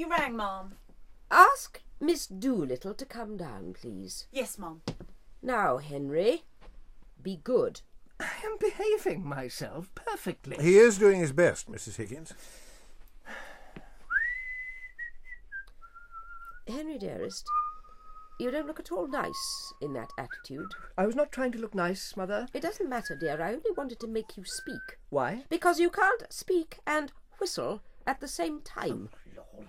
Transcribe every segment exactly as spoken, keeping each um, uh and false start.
You rang, Ma'am. Ask Miss Doolittle to come down, please. Yes, Ma'am. Now, Henry, be good. I am behaving myself perfectly. He is doing his best, Missus Higgins. Henry, dearest, you don't look at all nice in that attitude. I was not trying to look nice, Mother. It doesn't matter, dear. I only wanted to make you speak. Why? Because you can't speak and whistle at the same time. Oh, Lord.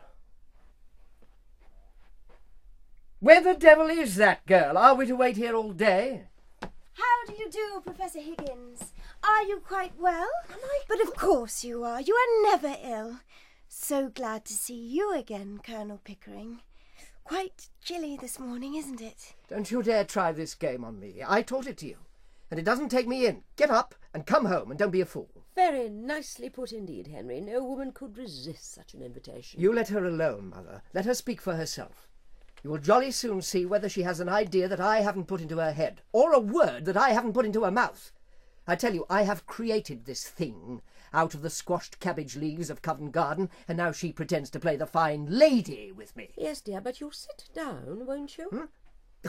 Where the devil is that girl? Are we to wait here all day? How do you do, Professor Higgins? Are you quite well? Am I? But of course you are. You are never ill. So glad to see you again, Colonel Pickering. Quite chilly this morning, isn't it? Don't you dare try this game on me. I taught it to you. And it doesn't take me in. Get up and come home and don't be a fool. Very nicely put indeed, Henry. No woman could resist such an invitation. You let her alone, Mother. Let her speak for herself. You will jolly soon see whether she has an idea that I haven't put into her head, or a word that I haven't put into her mouth. I tell you, I have created this thing out of the squashed cabbage leaves of Covent Garden, and now she pretends to play the fine lady with me. Yes, dear, but you'll sit down, won't you? Hmm?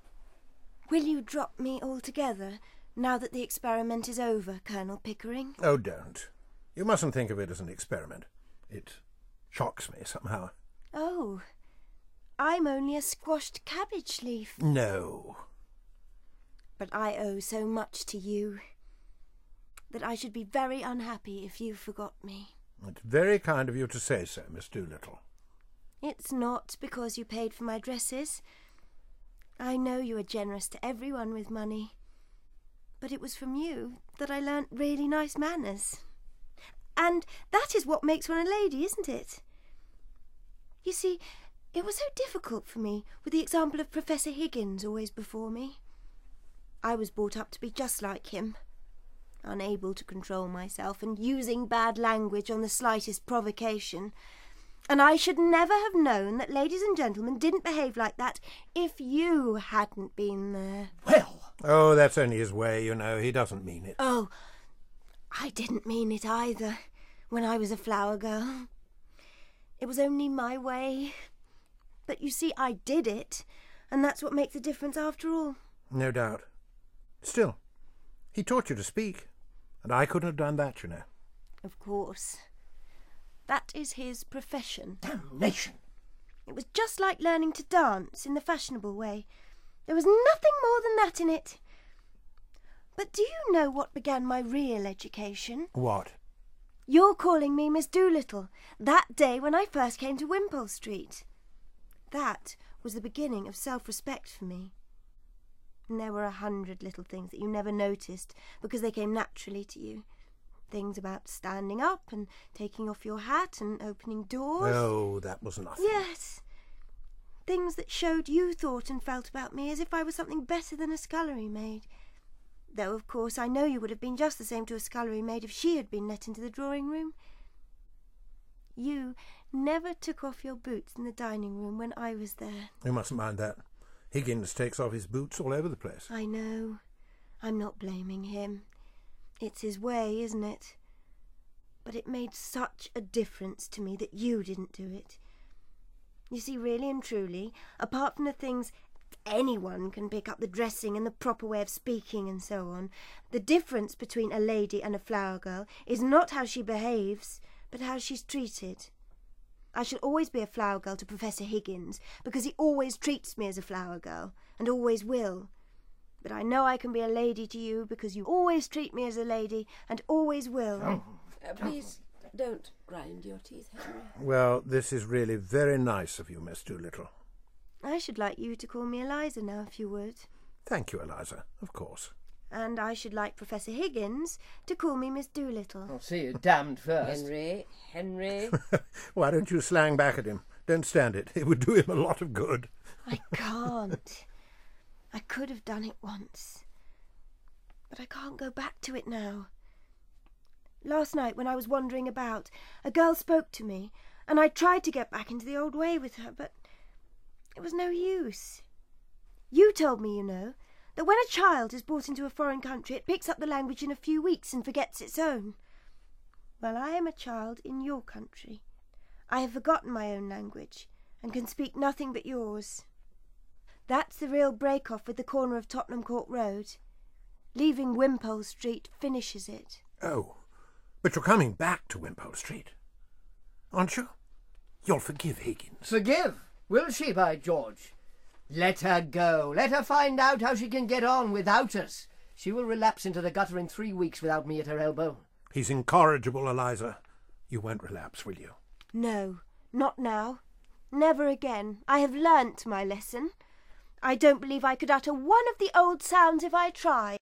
Will you drop me altogether, now that the experiment is over, Colonel Pickering? Oh, don't. You mustn't think of it as an experiment. It shocks me somehow. Oh, I'm only a squashed cabbage leaf. No. But I owe so much to you that I should be very unhappy if you forgot me. It's very kind of you to say so, Miss Doolittle. It's not because you paid for my dresses. I know you are generous to everyone with money. But it was from you that I learnt really nice manners. And that is what makes one a lady, isn't it? You see, it was so difficult for me with the example of Professor Higgins always before me. I was brought up to be just like him, unable to control myself and using bad language on the slightest provocation. And I should never have known that ladies and gentlemen didn't behave like that if you hadn't been there. Well! Oh, that's only his way, you know. He doesn't mean it. Oh, I didn't mean it either when I was a flower girl. It was only my way. But you see, I did it, and that's what makes the difference after all. No doubt. Still, he taught you to speak, and I couldn't have done that, you know. Of course. That is his profession. Damnation! It was just like learning to dance in the fashionable way. There was nothing more than that in it. But do you know what began my real education? What? You're calling me Miss Doolittle, that day when I first came to Wimpole Street. That was the beginning of self-respect for me. And there were a hundred little things that you never noticed because they came naturally to you. Things about standing up and taking off your hat and opening doors. Oh, that was nothing. Yes. Things that showed you thought and felt about me as if I was something better than a scullery maid. Though, of course, I know you would have been just the same to a scullery maid if she had been let into the drawing-room. You never took off your boots in the dining-room when I was there. You mustn't mind that. Higgins takes off his boots all over the place. I know. I'm not blaming him. It's his way, isn't it? But it made such a difference to me that you didn't do it. You see, really and truly, apart from the things anyone can pick up, the dressing and the proper way of speaking and so on, the difference between a lady and a flower girl is not how she behaves, but how she's treated. I shall always be a flower girl to Professor Higgins, because he always treats me as a flower girl, and always will. But I know I can be a lady to you, because you always treat me as a lady, and always will. Uh, please don't grind your teeth, Henry. Well, this is really very nice of you, Miss Doolittle. I should like you to call me Eliza now, if you would. Thank you, Eliza, of course. And I should like Professor Higgins to call me Miss Doolittle. I'll see you damned first. Henry, Henry. Why don't you slang back at him? Don't stand it. It would do him a lot of good. I can't. I could have done it once. But I can't go back to it now. Last night, when I was wandering about, a girl spoke to me, and I tried to get back into the old way with her, but it was no use. You told me, you know, that when a child is brought into a foreign country, it picks up the language in a few weeks and forgets its own. Well, I am a child in your country. I have forgotten my own language, and can speak nothing but yours. That's the real break-off with the corner of Tottenham Court Road. Leaving Wimpole Street finishes it. Oh, but you're coming back to Wimpole Street, aren't you? You'll forgive Higgins. Forgive? Will she, by George? Let her go. Let her find out how she can get on without us. She will relapse into the gutter in three weeks without me at her elbow. He's incorrigible, Eliza. You won't relapse, will you? No, not now. Never again. I have learnt my lesson. I don't believe I could utter one of the old sounds if I tried.